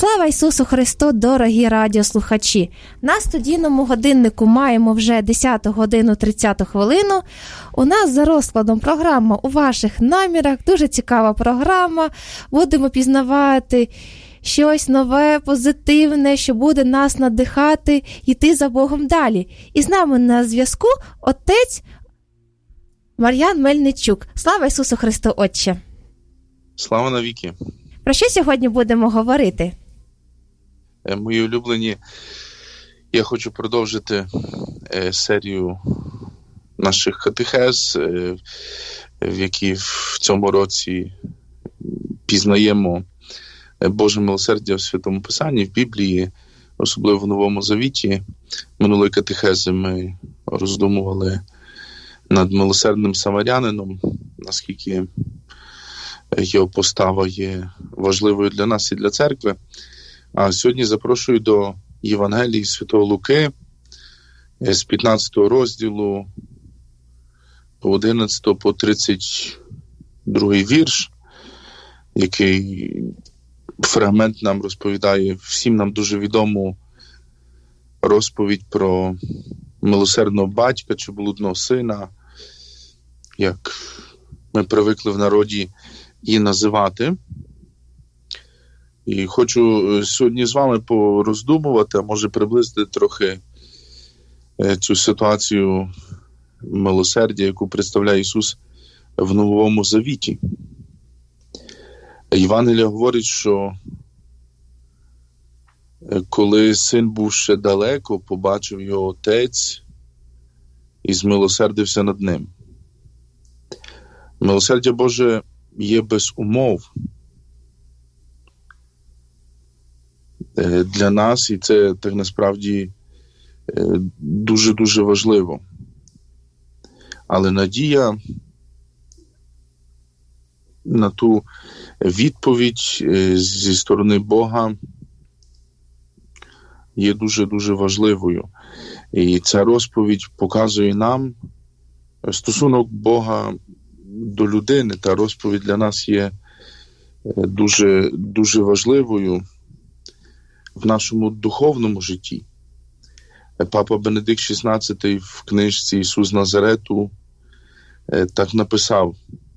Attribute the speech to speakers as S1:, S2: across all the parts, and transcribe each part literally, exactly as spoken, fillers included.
S1: Слава Ісусу Христу, дорогі радіослухачі! На студійному годиннику маємо вже десяту годину тридцяту хвилину. У нас за розкладом програма «У ваших намірах». Дуже цікава програма. Будемо пізнавати щось нове, позитивне, що буде нас надихати йти за Богом далі. І з нами на зв'язку отець Мар'ян Мельничук. Слава Ісусу Христу, Отче!
S2: Слава навіки!
S1: Про що сьогодні будемо говорити?
S2: Мої улюблені, я хочу продовжити е, серію наших катехез, е, в які в цьому році пізнаємо Боже милосердя в Святому Писанні, в Біблії, особливо в Новому Завіті. Минулої катехези ми роздумували над милосердним самарянином, наскільки його постава є важливою для нас і для церкви. А сьогодні запрошую до Євангелії Святого Луки з п'ятнадцятого розділу по одинадцятий по тридцять другий вірш, який фрагмент нам розповідає всім нам дуже відому розповідь про милосердного батька чи блудного сина, як ми привикли в народі її називати. І хочу сьогодні з вами пороздумувати, а може приблизити трохи цю ситуацію милосердя, яку представляє Ісус в Новому Завіті. Євангелія говорить, що коли син був ще далеко, побачив його отець і змилосердився над ним. Милосердя Боже є без умов для нас, і це так насправді дуже-дуже важливо. Але надія на ту відповідь зі сторони Бога є дуже-дуже важливою. І ця розповідь показує нам стосунок Бога до людини. Та розповідь для нас є дуже, дуже важливою в нашому духовному житті. Папа Бенедикт шістнадцятий в книжці «Ісус з Назарету» так написав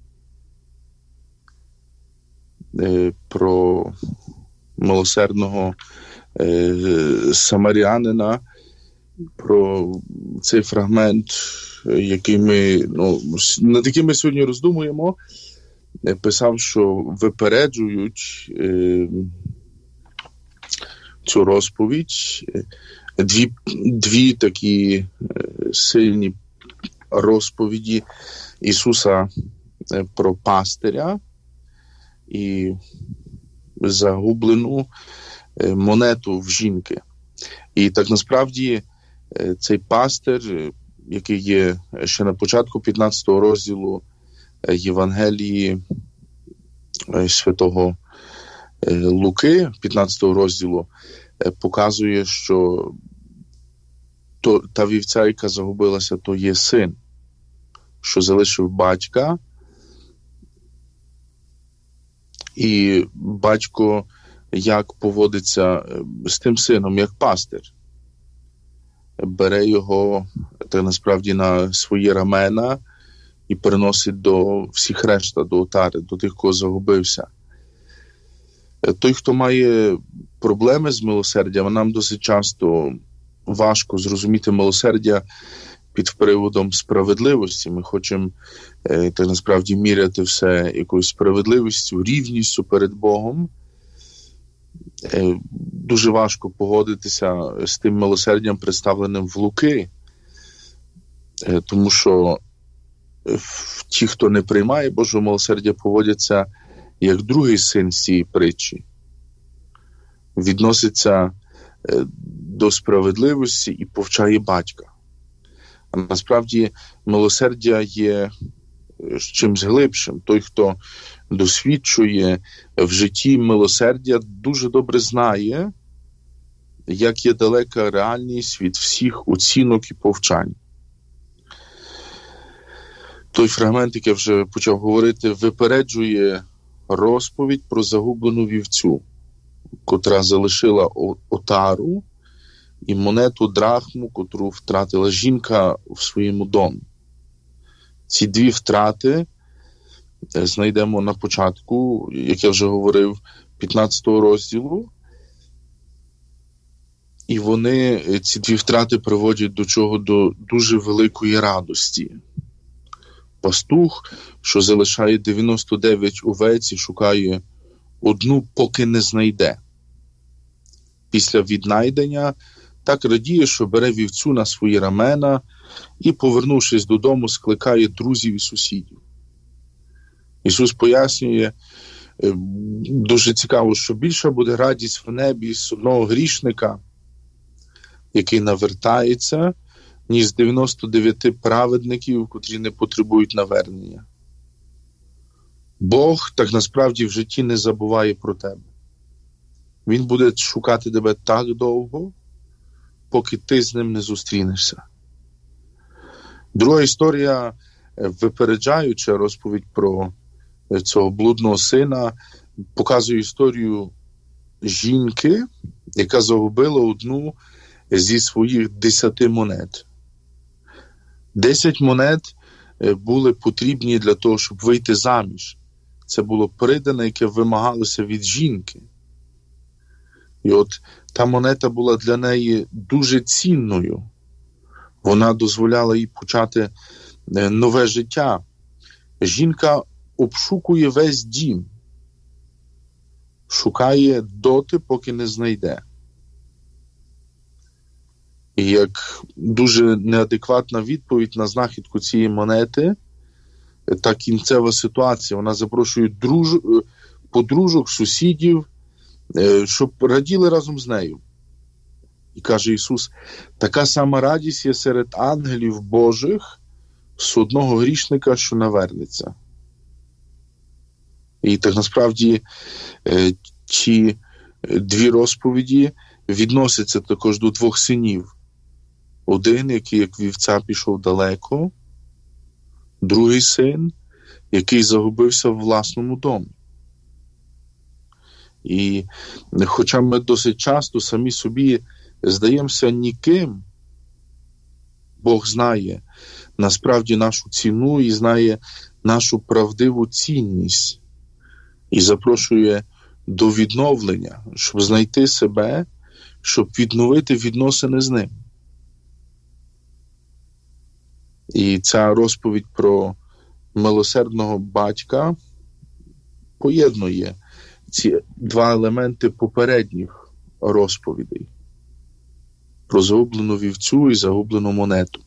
S2: про милосердного самарянина, про цей фрагмент, який ми, ну, над яким ми сьогодні роздумуємо. Писав, що випереджують е, цю розповідь дві, дві такі е, сильні розповіді Ісуса про пастиря і загублену монету в жінки. І так насправді цей пастир, який є ще на початку п'ятнадцятого розділу Євангелії Святого Луки, п'ятнадцятого розділу, показує, що то, та вівця, яка загубилася, то є син, що залишив батька, і батько як поводиться з тим сином, як пастир. Бере його, так насправді, на свої рамена і переносить до всіх решта, до отари, до тих, кого загубився. Той, хто має проблеми з милосердям, нам досить часто важко зрозуміти милосердя під приводом справедливості. Ми хочемо, так насправді, міряти все якоюсь справедливістю, рівністю перед Богом. Дуже важко погодитися з тим милосердям, представленим в Луки, тому що ті, хто не приймає Божого милосердя, поводяться як другий син з цієї притчі. Відноситься до справедливості і повчає батька. А насправді милосердя є чимсь глибшим. Той, хто досвідчує в житті милосердя, дуже добре знає, як є далека реальність від всіх оцінок і повчань. Той фрагмент, який я вже почав говорити, випереджує розповідь про загублену вівцю. котра залишила отару, і монету драхму, котру втратила жінка в своєму домі. Ці дві втрати знайдемо на початку, як я вже говорив, п'ятнадцятого розділу. І вони, ці дві втрати, приводять до чого? До дуже великої радості. Пастух, що залишає дев'яносто дев'ять овець і шукає одну, поки не знайде. Після віднайдення так радіє, що бере вівцю на свої рамена і, повернувшись додому, скликає друзів і сусідів. Ісус пояснює, дуже цікаво, що більша буде радість в небі з одного грішника, який навертається, ніж з дев'яносто дев'ять праведників, котрі не потребують навернення. Бог так насправді в житті не забуває про тебе. Він буде шукати тебе так довго, поки ти з ним не зустрінешся. Друга історія, випереджаюча розповідь про цього блудного сина, показує історію жінки, яка загубила одну зі своїх десяти монет. Десять монет були потрібні для того, щоб вийти заміж. Це було придане, яке вимагалося від жінки. І от та монета була для неї дуже цінною. Вона дозволяла їй почати нове життя. Жінка обшукує весь дім. Шукає доти, поки не знайде. І як дуже неадекватна відповідь на знахідку цієї монети, та кінцева ситуація. Вона запрошує друж... подружок, сусідів, щоб раділи разом з нею. І каже Ісус, така сама радість є серед ангелів Божих з одного грішника, що навернеться. І так насправді ці дві розповіді відносяться також до двох синів. Один, який як вівця пішов далеко, другий син, який загубився в власному домі. І хоча ми досить часто самі собі здаємося ніким, Бог знає насправді нашу ціну і знає нашу правдиву цінність. І запрошує до відновлення, щоб знайти себе, щоб відновити відносини з ним. І ця розповідь про милосердного батька поєднує ці два елементи попередніх розповідей. Про загублену вівцю і загублену монету.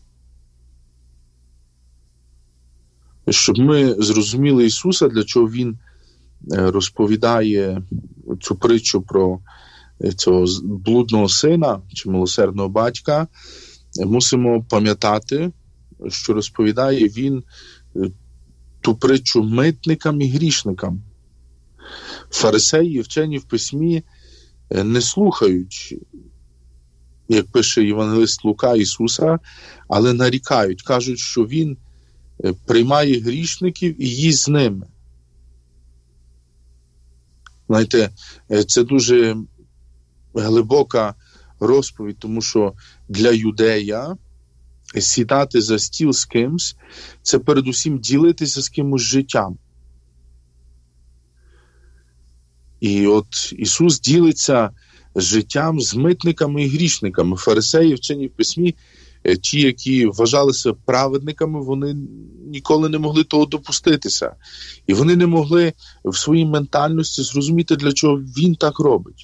S2: Щоб ми зрозуміли Ісуса, для чого Він розповідає цю притчу про цього блудного сина чи милосердного батька, мусимо пам'ятати, що розповідає він ту притчу митникам і грішникам. Фарисеї, вчені в письмі, не слухають, як пише євангелист Лука, Ісуса, але нарікають, кажуть, що Він приймає грішників і їсть з ними. Знаєте, це дуже глибока розповідь, тому що для юдея сідати за стіл з кимсь – це передусім ділитися з кимось життям. І от Ісус ділиться життям з митниками і грішниками. Фарисеї, вчені в письмі, ті, які вважалися праведниками, вони ніколи не могли того допуститися. І вони не могли в своїй ментальності зрозуміти, для чого Він так робить.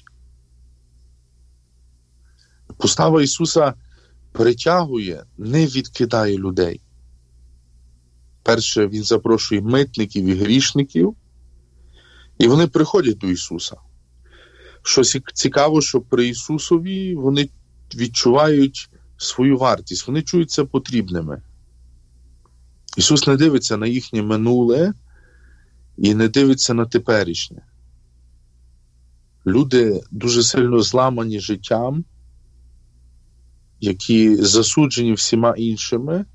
S2: Постава Ісуса притягує, не відкидає людей. Перше, Він запрошує митників і грішників, і вони приходять до Ісуса. Щось цікаво, що при Ісусові вони відчувають свою вартість, вони чуються потрібними. Ісус не дивиться на їхнє минуле і не дивиться на теперішнє. Люди дуже сильно зламані життям, які засуджені всіма іншими,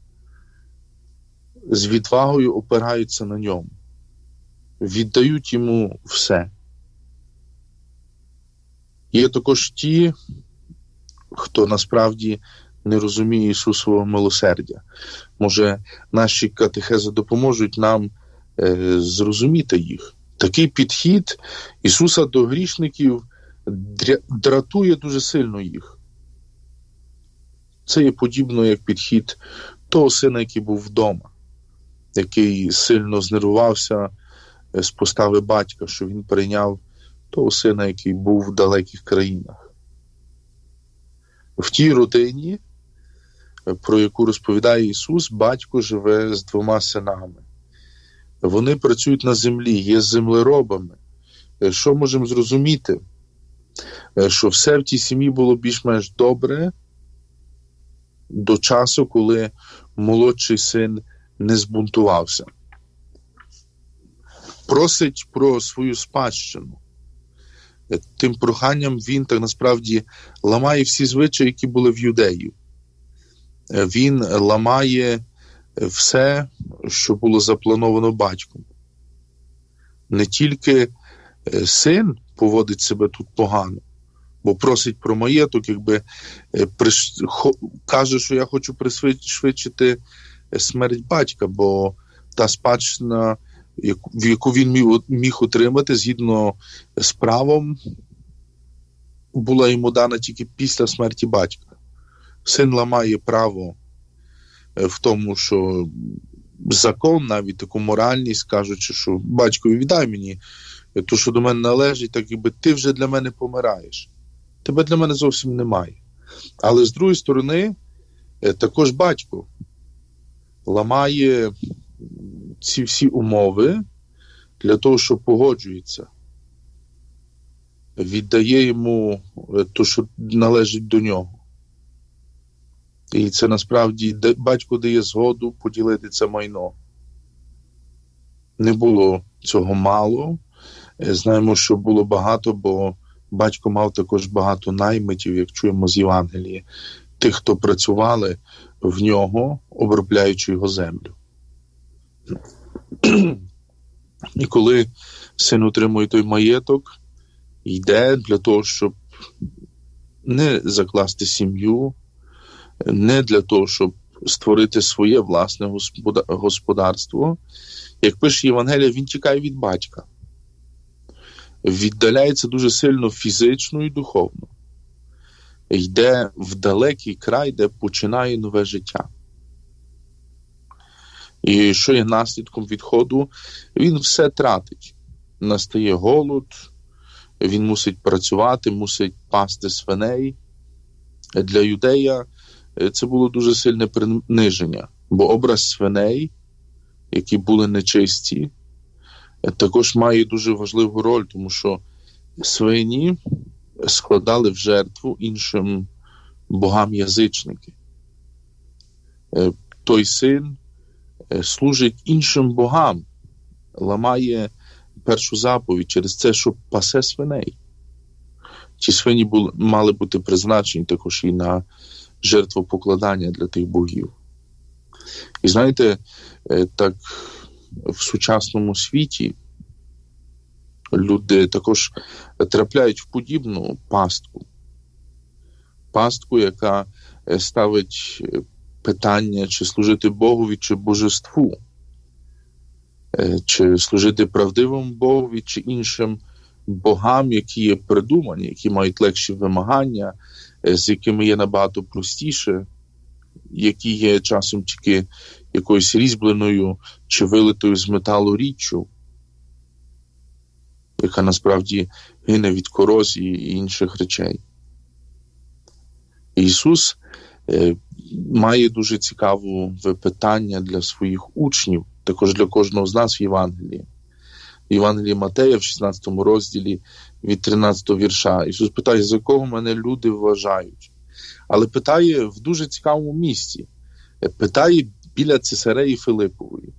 S2: з відвагою опираються на ньому, віддають йому все. Є також ті, хто насправді не розуміє Ісусового милосердя. Може, наші катехези допоможуть нам е, зрозуміти їх. Такий підхід Ісуса до грішників дратує дуже сильно їх. Це є подібно як підхід того сина, який був вдома, який сильно знервувався з постави батька, що він прийняв того сина, який був в далеких країнах. В тій родині, про яку розповідає Ісус, батько живе з двома синами. Вони працюють на землі, є землеробами. Що можемо зрозуміти? Що все в тій сім'ї було більш-менш добре до часу, коли молодший син не збунтувався. Просить про свою спадщину. Тим проханням він так насправді ламає всі звичаї, які були в юдеїв. Він ламає все, що було заплановано батьком. Не тільки син поводить себе тут погано, бо просить про маєток, якби приш... каже, що я хочу пришвидшити смерть батька, бо та спадщина, в яку він міг, міг отримати згідно з правом, була йому дана тільки після смерті батька. Син ламає право в тому, що закон, навіть таку моральність, кажучи, що батькові віддай мені то, що до мене належить, так якби ти вже для мене помираєш. Тебе для мене зовсім немає. Але з другої сторони, також батько ламає ці всі умови для того, що погоджується. Віддає йому те, що належить до нього. І це насправді батько дає згоду поділити це майно. Не було цього мало. Знаємо, що було багато, бо батько мав також багато наймитів, як чуємо з Євангелії, тих, хто працювали в нього, обробляючи його землю. І коли син отримує той маєток, йде для того, щоб не закласти сім'ю, не для того, щоб створити своє власне господарство. Як пише Євангелія, він тікає від батька. Віддаляється дуже сильно фізично і духовно. Йде в далекий край, де починає нове життя. І що є наслідком відходу? Він все тратить. Настає голод, він мусить працювати, мусить пасти свиней. Для юдея це було дуже сильне приниження, бо образ свиней, які були нечисті, також має дуже важливу роль, тому що свині складали в жертву іншим богам-язичники. Той син служить іншим богам, ламає першу заповідь через це, що пасе свиней. Ті свині були, мали бути призначені також і на жертвопокладання для тих богів. І знаєте, так в сучасному світі люди також трапляють в подібну пастку. Пастку, яка ставить питання, чи служити Богові, чи божеству. Чи служити правдивому Богові, чи іншим богам, які є придумані, які мають легші вимагання, з якими є набагато простіше, які є часом тільки якоюсь різьбленою чи вилитою з металу річчю, яка насправді гине від корозії і інших речей. Ісус е, має дуже цікаве питання для своїх учнів, також для кожного з нас в Євангелії. В Євангелії Матея в шістнадцятому розділі від тринадцятого вірша. Ісус питає, за кого мене люди вважають? Але питає в дуже цікавому місці. Питає біля Цесареї Филиппової.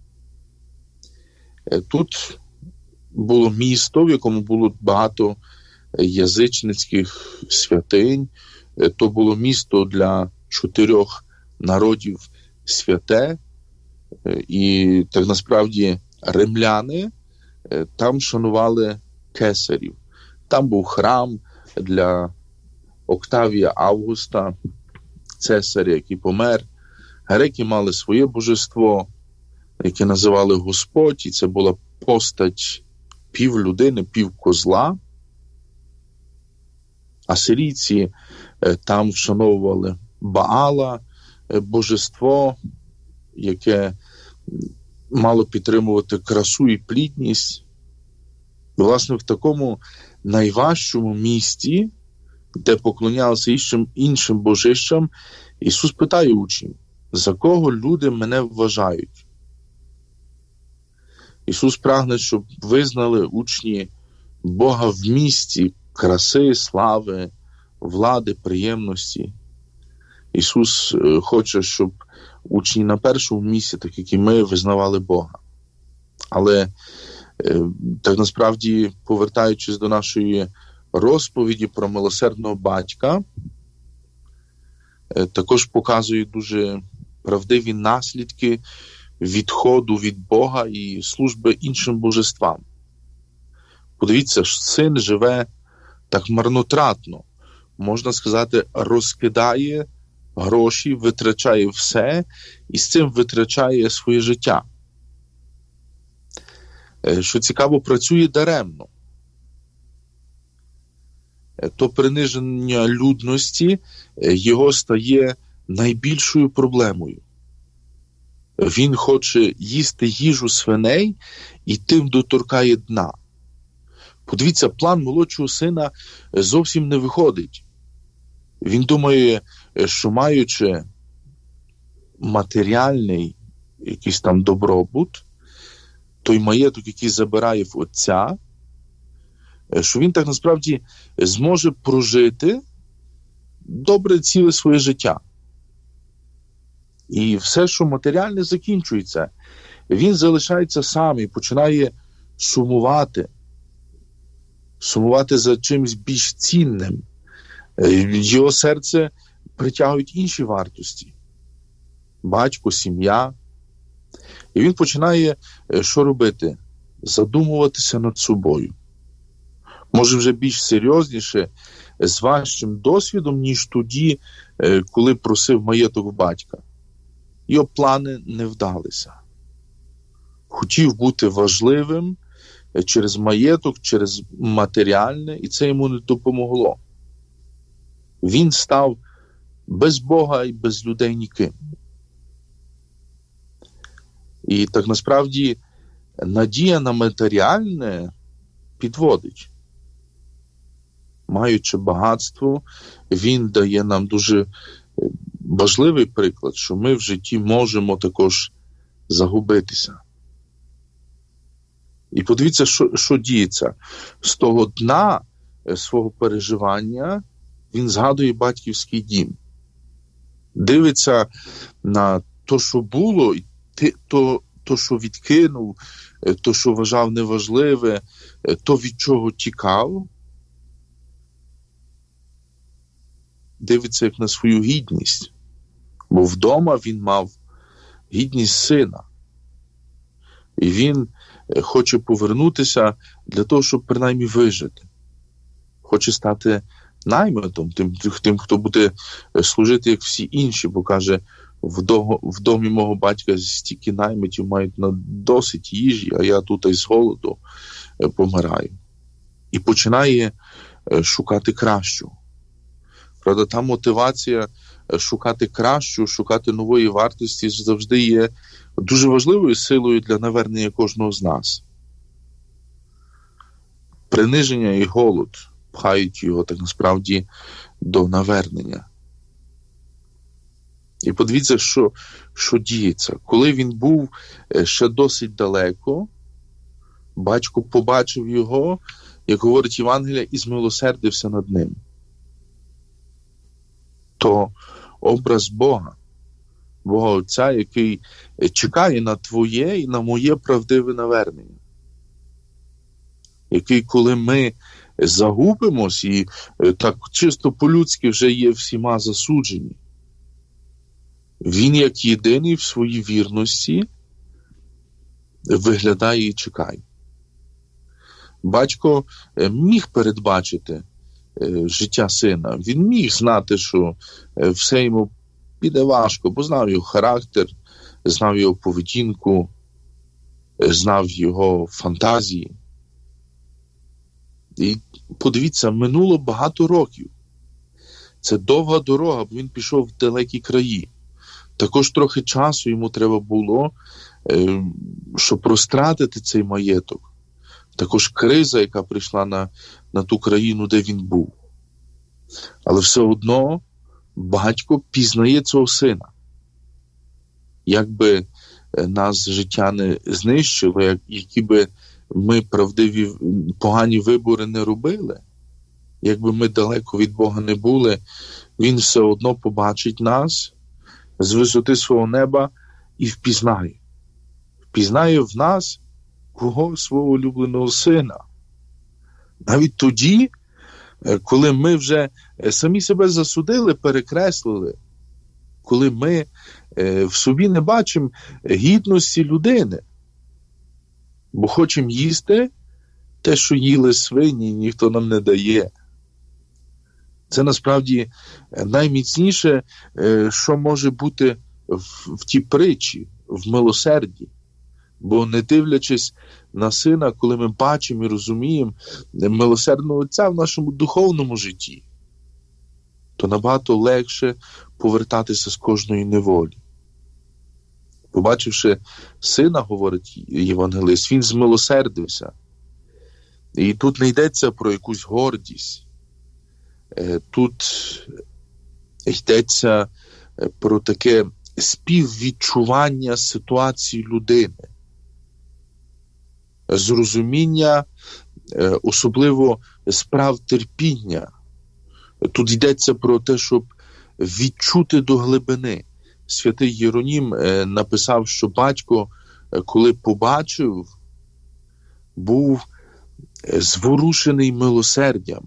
S2: Тут було місто, в якому було багато язичницьких святинь. То було місто для чотирьох народів святе. І так насправді римляни там шанували кесарів. Там був храм, для Октавія Августа, цесаря, який помер. Греки мали своє божество, яке називали Господь, і це була постать пів людини, пів козла. Асирійці там вшановували Баала, божество, яке мало підтримувати красу і плідність. Власне, в такому найважчому місті, де поклонялися іншим, іншим божищам, Ісус питає учнів, за кого люди мене вважають? Ісус прагне, щоб визнали учні Бога в місті краси, слави, влади, приємності. Ісус хоче, щоб учні на першому місці, так як і ми, визнавали Бога. Але так насправді, повертаючись до нашої розповіді про милосердного батька, також показує дуже правдиві наслідки відходу від Бога і служби іншим божествам. Подивіться, син живе так марнотратно, можна сказати, розкидає гроші, витрачає все і з цим витрачає своє життя. Що цікаво, працює даремно. То приниження людності його стає найбільшою проблемою. Він хоче їсти їжу свиней і тим доторкає дна. Подивіться, план молодшого сина зовсім не виходить. Він думає, що маючи матеріальний якийсь там добробут, той маєток, який забирає в отця, що він так насправді зможе прожити добре ціле своє життя. І все, що матеріальне, закінчується. Він залишається сам і починає сумувати. Сумувати за чимось більш цінним. Його серце притягують інші вартості. Батько, сім'я. І він починає що робити? Задумуватися над собою. Може вже більш серйозніше, з важчим досвідом, ніж тоді, коли просив маєток батька. Його плани не вдалися. Хотів бути важливим через маєток, через матеріальне, і це йому не допомогло. Він став без Бога і без людей ніким. І так насправді надія на матеріальне підводить. Маючи багатство, він дає нам дуже важливий приклад, що ми в житті можемо також загубитися. І подивіться, що, що діється. З того дна свого переживання він згадує батьківський дім. Дивиться на то, що було, і то, то, що відкинув, то, що вважав неважливе, то, від чого тікав. Дивиться як на свою гідність. Бо вдома він мав гідність сина. І він хоче повернутися для того, щоб принаймні вижити. Хоче стати наймитом, тим, тим, хто буде служити, як всі інші, бо каже, в, до, в домі мого батька стільки наймитів мають на досить їжі, а я тут із голоду помираю. І починає шукати кращу. Правда, та мотивація шукати кращу, шукати нової вартості завжди є дуже важливою силою для навернення кожного з нас. Приниження і голод пхають його так насправді до навернення. І подивіться, що, що діється. Коли він був ще досить далеко, батько побачив його, як говорить Євангелія, і змилосердився над ним. То образ Бога, Бога Отця, який чекає на твоє і на моє правдиве навернення. Який, коли ми загубимось і так чисто по-людськи вже є всіма засуджені, він як єдиний в своїй вірності виглядає і чекає. Батько міг передбачити, життя сина. Він міг знати, що все йому піде важко, бо знав його характер, знав його поведінку, знав його фантазії. І подивіться, минуло багато років. Це довга дорога, бо він пішов в далекі краї. Також трохи часу йому треба було, щоб розтратити цей маєток. Також криза, яка прийшла на, на ту країну, де він був. Але все одно батько пізнає цього сина. Якби нас життя не знищило, як, які би ми правдиві, погані вибори не робили, якби ми далеко від Бога не були, він все одно побачить нас з висоти свого неба і впізнає. Впізнає в нас кого? Свого улюбленого сина. Навіть тоді, коли ми вже самі себе засудили, перекреслили, коли ми в собі не бачимо гідності людини, бо хочемо їсти те, що їли свині, ніхто нам не дає. Це насправді найміцніше, що може бути в, в тій притчі, в милосерді. Бо не дивлячись на сина, коли ми бачимо і розуміємо милосердного Отця в нашому духовному житті, то набагато легше повертатися з кожної неволі. Побачивши сина, говорить євангелист, він змилосердився. І тут не йдеться про якусь гордість. Тут йдеться про таке співвідчування ситуації людини. Зрозуміння, особливо справ терпіння. Тут йдеться про те, щоб відчути до глибини. Святий Єронім написав, що батько, коли побачив, був зворушений милосердям.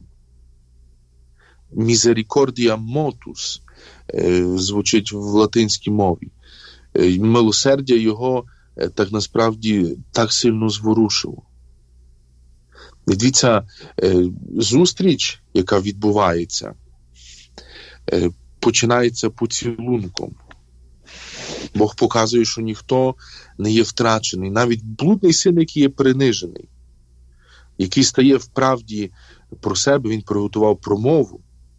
S2: Мізерікордія мотус звучить в латинській мові. Милосердя його так насправді так сильно зворушило. Дивіться, зустріч, яка відбувається, починається поцілунком. Бог показує, що ніхто не є втрачений. Навіть блудний син, який є принижений, який стає в правді про себе, він приготував промову.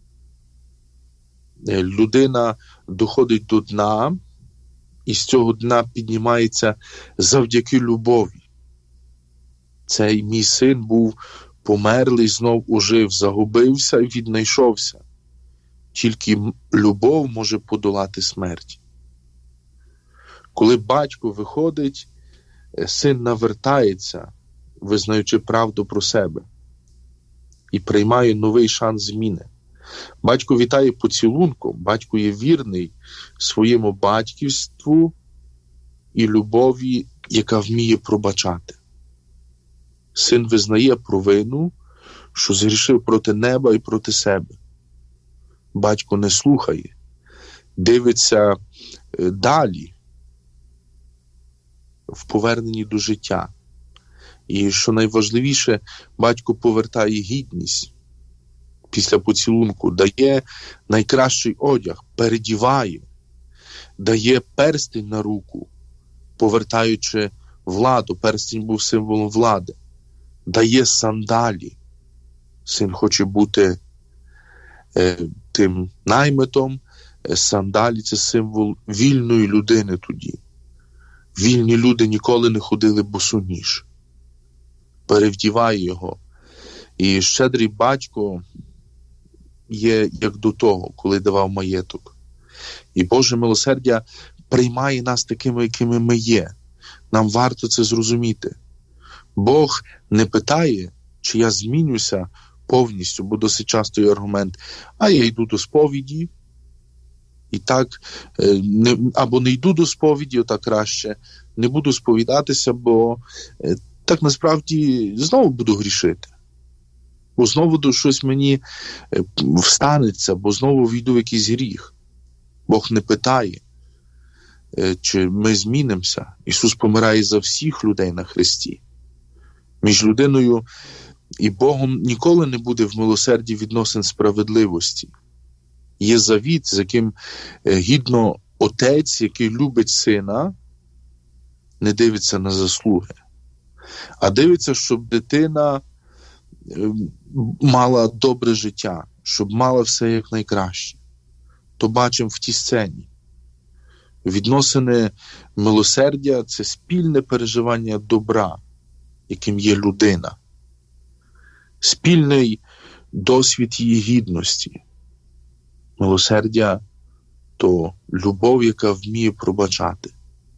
S2: Людина доходить до дна, і з цього дна піднімається завдяки любові. Цей мій син був померлий, знов ожив, загубився і віднайшовся. Тільки любов може подолати смерть. Коли батько виходить, син навертається, визнаючи правду про себе, і приймає новий шанс зміни. Батько вітає поцілунком, батько є вірний своєму батьківству і любові, яка вміє пробачати. Син визнає провину, що згрішив проти неба і проти себе. Батько не слухає, дивиться далі в поверненні до життя. І, що найважливіше, батько повертає гідність після поцілунку, дає найкращий одяг, передіває, дає перстень на руку, повертаючи владу. Перстень був символом влади. Дає сандалі. Син хоче бути е, тим наймитом. Сандалі – це символ вільної людини тоді. Вільні люди ніколи не ходили босоніж. Перевдіває його. І щедрий батько є як до того, коли давав маєток. І Боже милосердя приймає нас такими, якими ми є. Нам варто це зрозуміти. Бог не питає, чи я змінюся повністю, бо досить часто є аргумент, а я йду до сповіді, і так, не, або не йду до сповіді, отак краще, не буду сповідатися, бо так насправді знову буду грішити. Бо знову щось мені встанеться, бо знову війду в якийсь гріх. Бог не питає, чи ми змінимося. Ісус помирає за всіх людей на хресті. Між людиною І Богом ніколи не буде в милосерді відносин справедливості. Є завіт, з яким гідно отець, який любить сина, не дивиться на заслуги, а дивиться, щоб дитина мала добре життя, щоб мала все як найкраще. То бачимо в тій сцені. Відносини милосердя – це спільне переживання добра, яким є людина. Спільний досвід її гідності. Милосердя – то любов, яка вміє пробачати.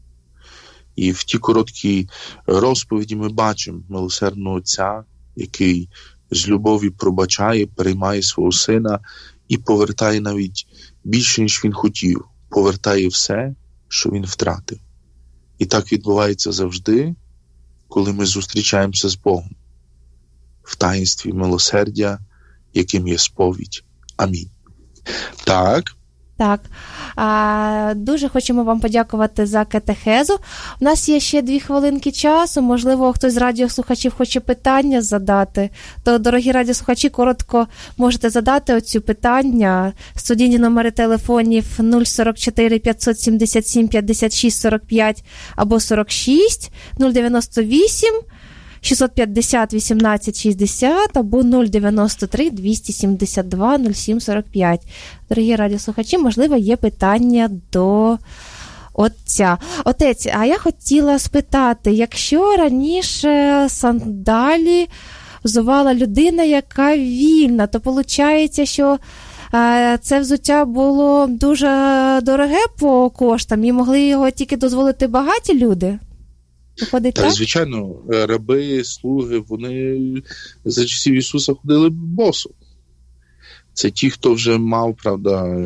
S2: І в тій короткій розповіді ми бачимо милосердного отця, який з любові пробачає, переймає свого сина і повертає навіть більше, ніж він хотів. Повертає все, що він втратив. І так відбувається завжди, коли ми зустрічаємося з Богом. В таїнстві милосердя, яким є сповідь. Амінь. Так.
S1: Так. А, дуже хочемо вам подякувати за катехезу. У нас є ще дві хвилинки часу. Можливо, хтось з радіослухачів хоче питання задати. То, дорогі радіослухачі, коротко можете задати оцю питання. Студійні номери телефонів нуль сорок чотири п'ятсот сімдесят сім п'ятдесят шість сорок п'ять або сорок шість, нуль дев'яносто вісім шістсот п'ятдесят вісімнадцять шістдесят або нуль дев'яносто три двісті сімдесят два нуль сім сорок п'ять. Дорогі радіослухачі, можливо, є питання до отця. Отець, а я хотіла спитати, якщо раніше сандалі взувала людина, яка вільна, то виходить, що це взуття було дуже дороге по коштам і могли його тільки дозволити багаті люди? Виходить,
S2: так,
S1: так?
S2: Звичайно, раби, слуги, вони за часів Ісуса ходили босо. Це ті, хто вже мав, правда,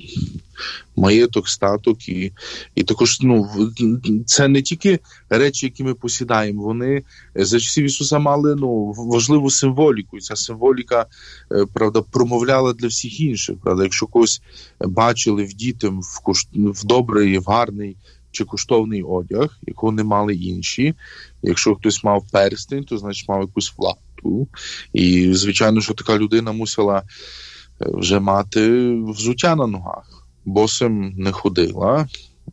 S2: маєток, статок. І, і також, ну, це не тільки речі, які ми посідаємо. Вони за часів Ісуса мали, ну, важливу символіку. І ця символіка, правда, промовляла для всіх інших. Правда, якщо когось бачили вдітим в, куш... в добрий, в гарний чи коштовний одяг, якого не мали інші. Якщо хтось мав перстень, то, значить, мав якусь владу. І, звичайно, що така людина мусила вже мати взуття на ногах. Босим не ходила,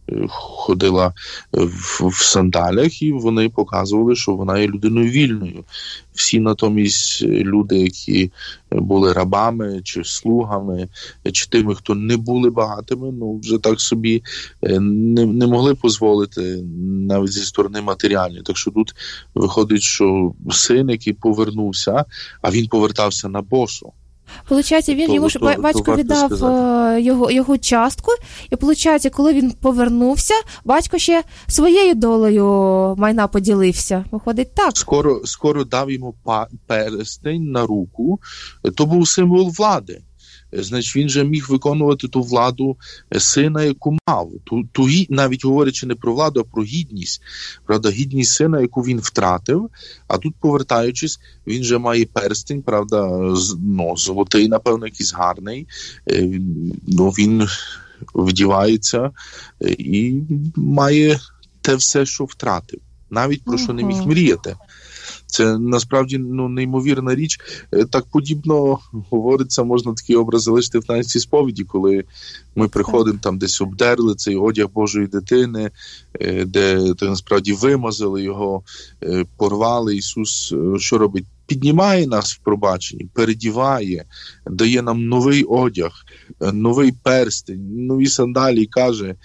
S2: ходила в, в сандалях, і вони показували, що вона є людиною вільною. Всі натомість люди, які були рабами, чи слугами, чи тими, хто не були багатими, ну, вже так собі не, не могли дозволити навіть зі сторони матеріальної. Так що тут виходить, що син, який повернувся, а він повертався на босу.
S1: Получається, він, то, йому ж то, батько то віддав його, його частку, і, получається, коли він повернувся, батько ще своєю долею майна поділився. Виходить так.
S2: Скоро, скоро дав йому перстень на руку, то був символ влади. Значить, він же міг виконувати ту владу сина, яку мав. Ту, ту, навіть говорячи не про владу, а про гідність. Правда, гідність сина, яку він втратив, а тут, повертаючись, він же має перстень, правда, ну, золотий, напевно, якийсь гарний. Ну, він вдівається і має те все, що втратив. Навіть про що не міг мріяти. Це, насправді, ну, неймовірна річ. Так подібно говориться, можна такий образ залишити в таїнстві сповіді, коли ми приходимо, там десь обдерли цей одяг Божої дитини, де, де насправді вимазали його, порвали. Ісус що робить? Піднімає нас в пробаченні, передіває, дає нам новий одяг, новий перстень, нові сандалі і каже: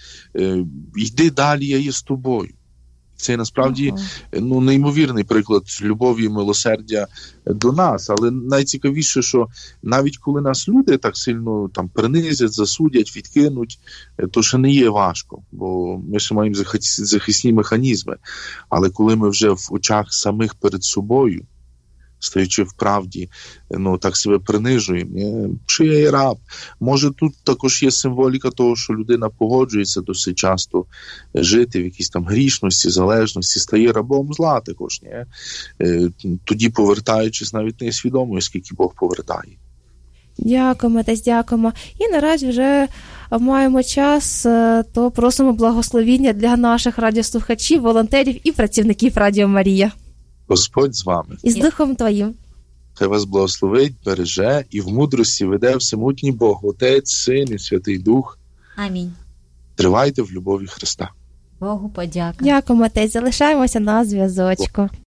S2: йди далі, я є з тобою. Це насправді uh-huh. ну, неймовірний приклад любові і милосердя до нас. Але найцікавіше, що навіть коли нас люди так сильно там принизять, засудять, відкинуть, то ще не є важко, бо ми ще маємо захисні механізми. Але коли ми вже в очах самих перед собою, стоячи в правді, ну, так себе принижуємо, що я є раб. Може, тут також є символіка того, що людина погоджується досить часто жити в якійсь там грішності, залежності, стає рабом зла також. Ні? Тоді, повертаючись, навіть не свідомо, скільки Бог повертає.
S1: Дякуємо, десь дякуємо. І наразі вже маємо час, то просимо благословіння для наших радіослухачів, волонтерів і працівників Радіо Марія.
S2: Господь з вами.
S1: І з Духом Твоїм.
S2: Хай вас благословить, береже і в мудрості веде всемогутній Бог, Отець, Син і Святий Дух.
S3: Амінь.
S2: Тривайте в любові Христа.
S3: Богу подяка.
S1: Дякуємо, отець. Залишаємося на зв'язочку.